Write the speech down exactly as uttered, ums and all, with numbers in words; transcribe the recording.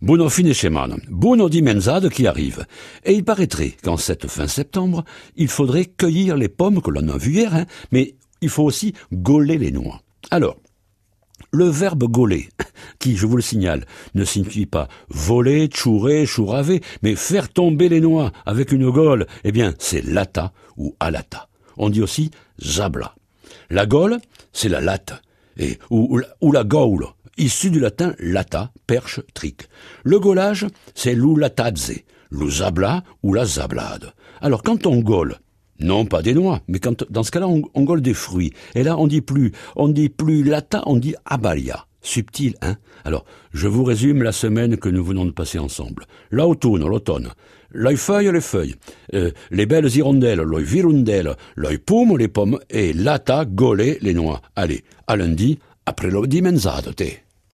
Buon fine settimana, buono dimensade qui arrive. Et il paraîtrait qu'en cette fin septembre, il faudrait cueillir les pommes que l'on a vues hier, hein, mais il faut aussi gauler les noix. Alors, le verbe gauler, qui, je vous le signale, ne signifie pas voler, chourer, chouraver, mais faire tomber les noix avec une gaule, eh bien, c'est lata ou alata. On dit aussi zabla. La gaule, c'est la latte, et, ou, ou, ou la gaule, issu du latin lata, perche, trique. Le gaulage, c'est l'oulatadze, le zabla ou la zablade. Alors, quand on gaule, non pas des noix, mais quand, dans ce cas-là, on, on gaule des fruits. Et là, on dit plus, on dit plus lata, on dit abalia. Subtil, hein? Alors, je vous résume la semaine que nous venons de passer ensemble. L'automne, l'automne. Les feuilles, les feuilles. Euh, les belles hirondelles, les virondelles. Les pommes, les pommes. Et lata, gauler, les noix. Allez, à lundi, après le dimensade, t'es.